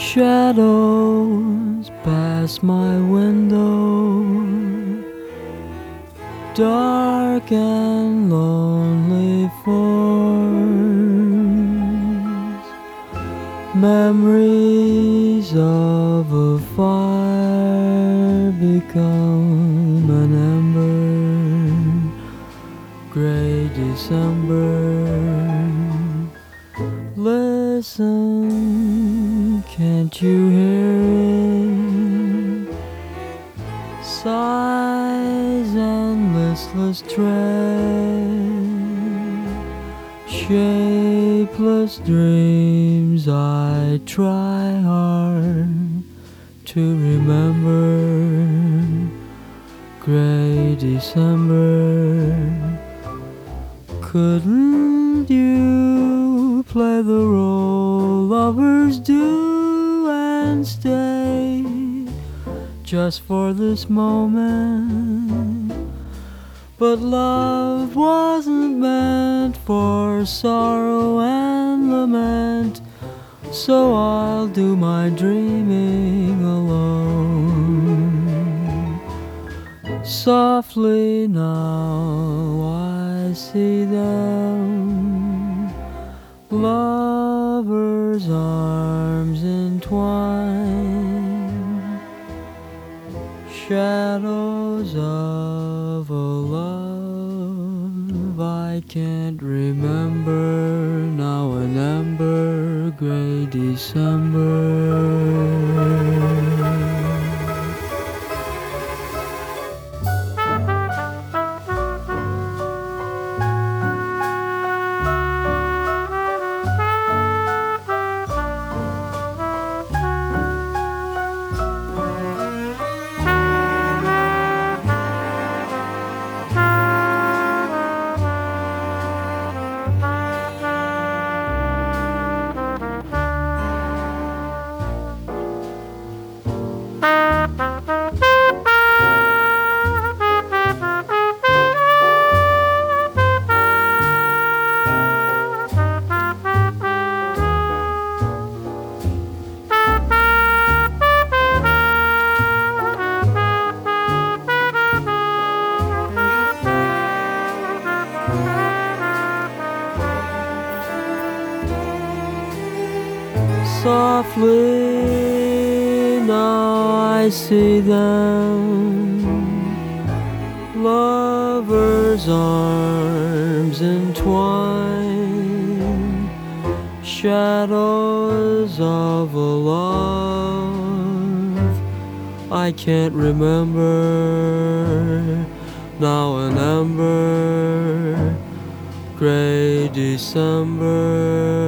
Shadows pass my window, dark and lonely forms, memories of a fire become an ember, gray December. Listen, can't you hear it? Sighs and listless tread, shapeless dreams I try hard to remember. Gray December, couldn't you play the role lovers do and stay just for this moment? But love wasn't meant for sorrow and lament, so I'll do my dreaming alone. Softly now I see them, lovers' arms entwined, shadows of a love I can't remember, now an ember, gray December. Softly now I see them, lovers' arms entwined, shadows of a love I can't remember, now an ember, gray December.